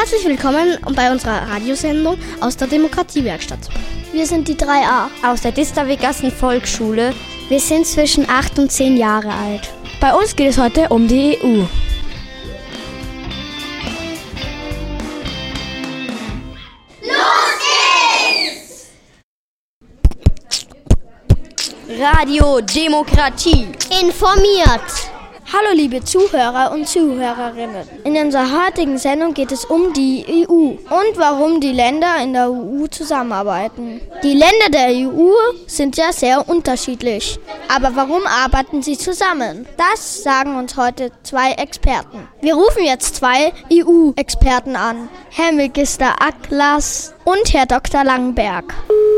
Herzlich willkommen bei unserer Radiosendung aus der Demokratiewerkstatt. Wir sind die 3a aus der Distavigassen Volksschule. Wir sind zwischen 8 und 10 Jahre alt. Bei uns geht es heute um die EU. Radio Demokratie informiert. Hallo liebe Zuhörer und Zuhörerinnen. In unserer heutigen Sendung geht es um die EU und warum die Länder in der EU zusammenarbeiten. Die Länder der EU sind ja sehr unterschiedlich. Aber warum arbeiten sie zusammen? Das sagen uns heute zwei Experten. Wir rufen jetzt zwei EU-Experten an. Herr Magister Aklas und Herr Dr. Langberg.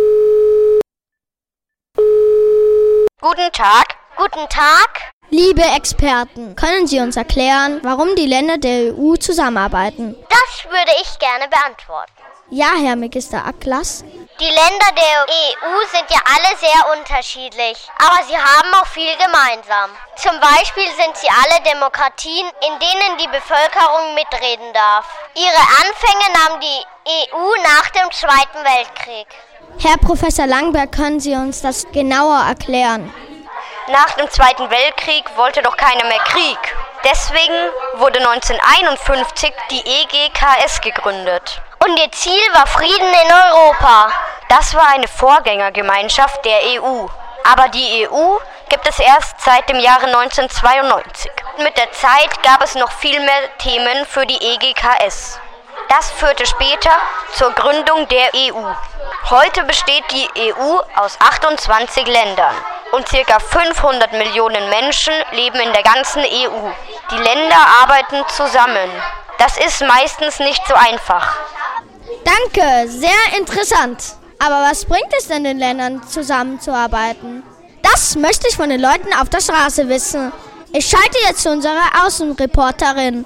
Guten Tag. Guten Tag. Liebe Experten, können Sie uns erklären, warum die Länder der EU zusammenarbeiten? Das würde ich gerne beantworten. Ja, Herr Magister Aklas. Die Länder der EU sind ja alle sehr unterschiedlich, aber sie haben auch viel gemeinsam. Zum Beispiel sind sie alle Demokratien, in denen die Bevölkerung mitreden darf. Ihre Anfänge nahm die EU nach dem Zweiten Weltkrieg. Herr Professor Langberg, können Sie uns das genauer erklären? Nach dem Zweiten Weltkrieg wollte doch keiner mehr Krieg. Deswegen wurde 1951 die EGKS gegründet. Und ihr Ziel war Frieden in Europa. Das war eine Vorgängergemeinschaft der EU. Aber die EU gibt es erst seit dem Jahre 1992. Mit der Zeit gab es noch viel mehr Themen für die EGKS. Das führte später zur Gründung der EU. Heute besteht die EU aus 28 Ländern und ca. 500 Millionen Menschen leben in der ganzen EU. Die Länder arbeiten zusammen. Das ist meistens nicht so einfach. Danke, sehr interessant. Aber was bringt es denn den Ländern, zusammenzuarbeiten? Das möchte ich von den Leuten auf der Straße wissen. Ich schalte jetzt zu unserer Außenreporterin.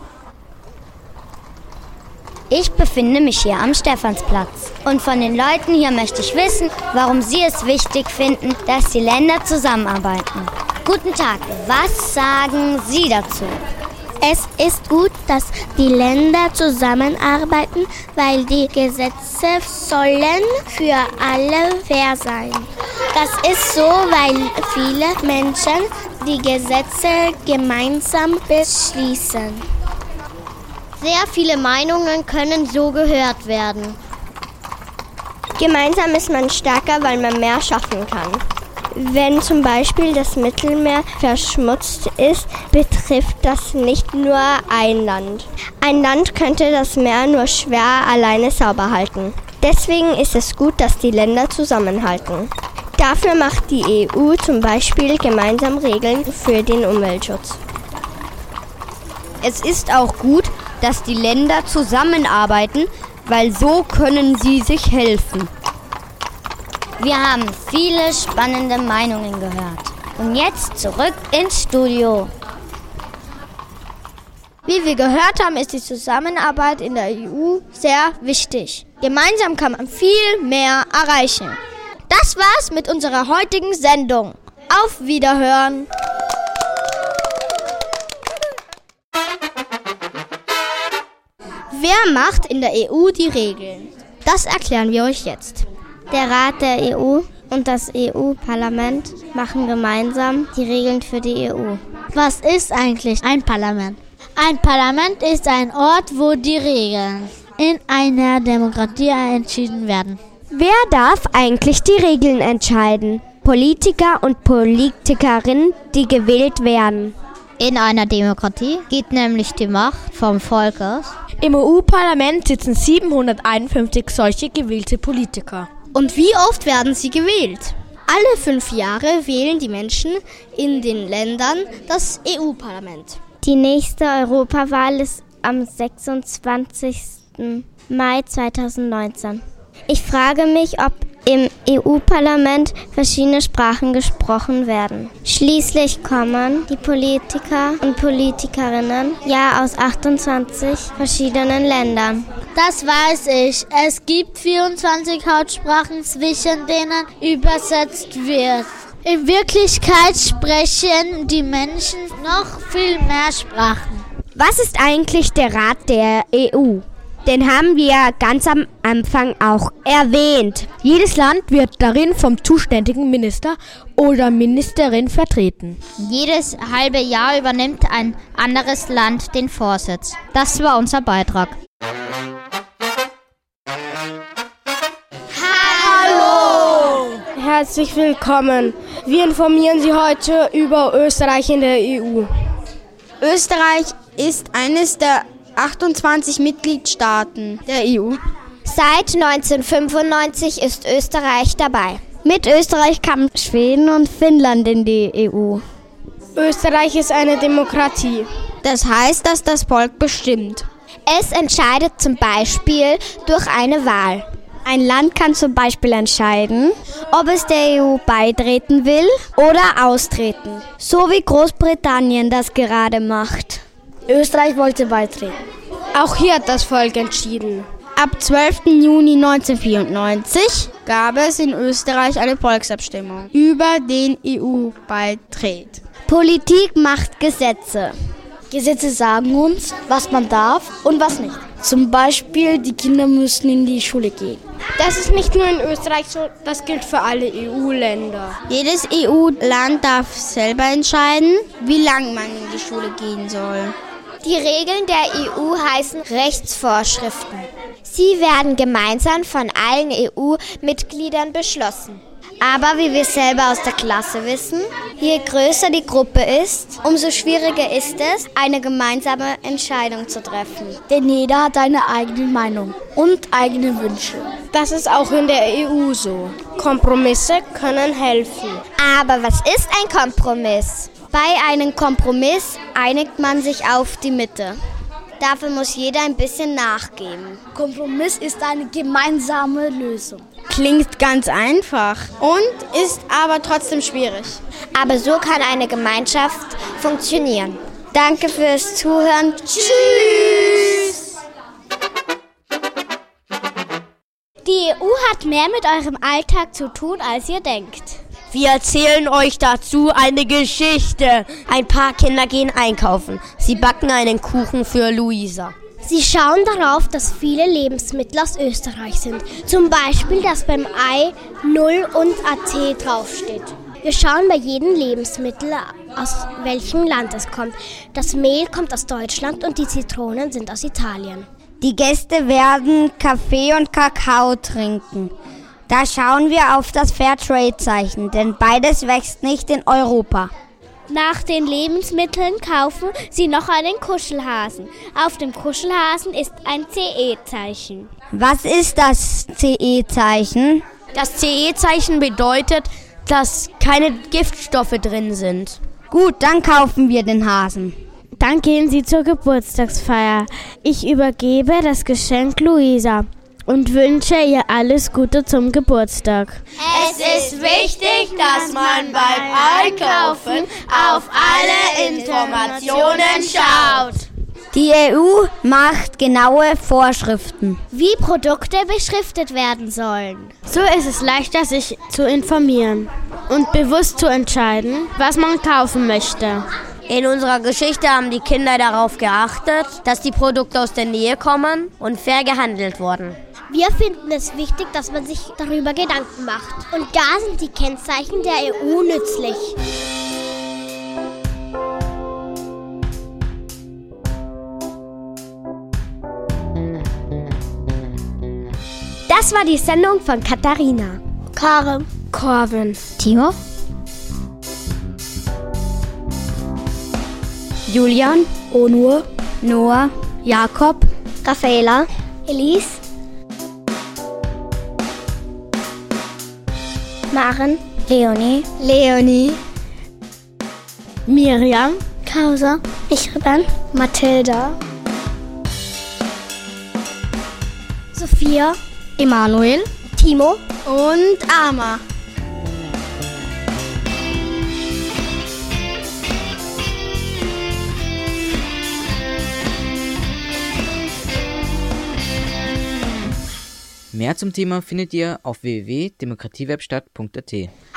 Ich befinde mich hier am Stephansplatz und von den Leuten hier möchte ich wissen, warum sie es wichtig finden, dass die Länder zusammenarbeiten. Guten Tag, was sagen Sie dazu? Es ist gut, dass die Länder zusammenarbeiten, weil die Gesetze sollen für alle fair sein. Das ist so, weil viele Menschen die Gesetze gemeinsam beschließen. Sehr viele Meinungen können so gehört werden. Gemeinsam ist man stärker, weil man mehr schaffen kann. Wenn zum Beispiel das Mittelmeer verschmutzt ist, betrifft das nicht nur ein Land. Ein Land könnte das Meer nur schwer alleine sauber halten. Deswegen ist es gut, dass die Länder zusammenhalten. Dafür macht die EU zum Beispiel gemeinsam Regeln für den Umweltschutz. Es ist auch gut, dass die Länder zusammenarbeiten, weil so können sie sich helfen. Wir haben viele spannende Meinungen gehört. Und jetzt zurück ins Studio. Wie wir gehört haben, ist die Zusammenarbeit in der EU sehr wichtig. Gemeinsam kann man viel mehr erreichen. Das war's mit unserer heutigen Sendung. Auf Wiederhören! Wer macht in der EU die Regeln? Das erklären wir euch jetzt. Der Rat der EU und das EU-Parlament machen gemeinsam die Regeln für die EU. Was ist eigentlich ein Parlament? Ein Parlament ist ein Ort, wo die Regeln in einer Demokratie entschieden werden. Wer darf eigentlich die Regeln entscheiden? Politiker und Politikerinnen, die gewählt werden. In einer Demokratie geht nämlich die Macht vom Volk aus. Im EU-Parlament sitzen 751 solche gewählte Politiker. Und wie oft werden sie gewählt? Alle 5 Jahre wählen die Menschen in den Ländern das EU-Parlament. Die nächste Europawahl ist am 26. Mai 2019. Ich frage mich, ob im EU-Parlament verschiedene Sprachen gesprochen werden. Schließlich kommen die Politiker und Politikerinnen ja aus 28 verschiedenen Ländern. Das weiß ich. Es gibt 24 Hauptsprachen, zwischen denen übersetzt wird. In Wirklichkeit sprechen die Menschen noch viel mehr Sprachen. Was ist eigentlich der Rat der EU? Den haben wir ganz am Anfang auch erwähnt. Jedes Land wird darin vom zuständigen Minister oder Ministerin vertreten. Jedes halbe Jahr übernimmt ein anderes Land den Vorsitz. Das war unser Beitrag. Hallo! Herzlich willkommen. Wir informieren Sie heute über Österreich in der EU. Österreich ist eines der 28 Mitgliedstaaten der EU. Seit 1995 ist Österreich dabei. Mit Österreich kamen Schweden und Finnland in die EU. Österreich ist eine Demokratie. Das heißt, dass das Volk bestimmt. Es entscheidet zum Beispiel durch eine Wahl. Ein Land kann zum Beispiel entscheiden, ob es der EU beitreten will oder austreten. So wie Großbritannien das gerade macht. Österreich wollte beitreten. Auch hier hat das Volk entschieden. Ab 12. Juni 1994 gab es in Österreich eine Volksabstimmung über den EU-Beitritt. Politik macht Gesetze. Gesetze sagen uns, was man darf und was nicht. Zum Beispiel, die Kinder müssen in die Schule gehen. Das ist nicht nur in Österreich so, das gilt für alle EU-Länder. Jedes EU-Land darf selber entscheiden, wie lange man in die Schule gehen soll. Die Regeln der EU heißen Rechtsvorschriften. Sie werden gemeinsam von allen EU-Mitgliedern beschlossen. Aber wie wir selber aus der Klasse wissen, je größer die Gruppe ist, umso schwieriger ist es, eine gemeinsame Entscheidung zu treffen. Denn jeder hat eine eigene Meinung und eigene Wünsche. Das ist auch in der EU so. Kompromisse können helfen. Aber was ist ein Kompromiss? Bei einem Kompromiss einigt man sich auf die Mitte. Dafür muss jeder ein bisschen nachgeben. Kompromiss ist eine gemeinsame Lösung. Klingt ganz einfach und ist aber trotzdem schwierig. Aber so kann eine Gemeinschaft funktionieren. Danke fürs Zuhören. Tschüss! Die EU hat mehr mit eurem Alltag zu tun, als ihr denkt. Wir erzählen euch dazu eine Geschichte. Ein paar Kinder gehen einkaufen. Sie backen einen Kuchen für Luisa. Sie schauen darauf, dass viele Lebensmittel aus Österreich sind. Zum Beispiel, dass beim Ei 0 und AT draufsteht. Wir schauen bei jedem Lebensmittel, aus welchem Land es kommt. Das Mehl kommt aus Deutschland und die Zitronen sind aus Italien. Die Gäste werden Kaffee und Kakao trinken. Da schauen wir auf das Fairtrade-Zeichen, denn beides wächst nicht in Europa. Nach den Lebensmitteln kaufen sie noch einen Kuschelhasen. Auf dem Kuschelhasen ist ein CE-Zeichen. Was ist das CE-Zeichen? Das CE-Zeichen bedeutet, dass keine Giftstoffe drin sind. Gut, dann kaufen wir den Hasen. Dann gehen sie zur Geburtstagsfeier. Ich übergebe das Geschenk Luisa und wünsche ihr alles Gute zum Geburtstag. Es ist wichtig, dass man beim Einkaufen auf alle Informationen schaut. Die EU macht genaue Vorschriften, wie Produkte beschriftet werden sollen. So ist es leichter, sich zu informieren und bewusst zu entscheiden, was man kaufen möchte. In unserer Geschichte haben die Kinder darauf geachtet, dass die Produkte aus der Nähe kommen und fair gehandelt wurden. Wir finden es wichtig, dass man sich darüber Gedanken macht. Und da sind die Kennzeichen der EU nützlich. Das war die Sendung von Katharina, Karen, Corwin, Timo, Julian, Onur, Noah, Jakob, Raffaela, Elise, Maren, Leonie, Miriam, Kausa, Ichriban, Mathilda, Sophia, Emanuel, Timo und Ama. Mehr zum Thema findet ihr auf www.demokratiewebstadt.at.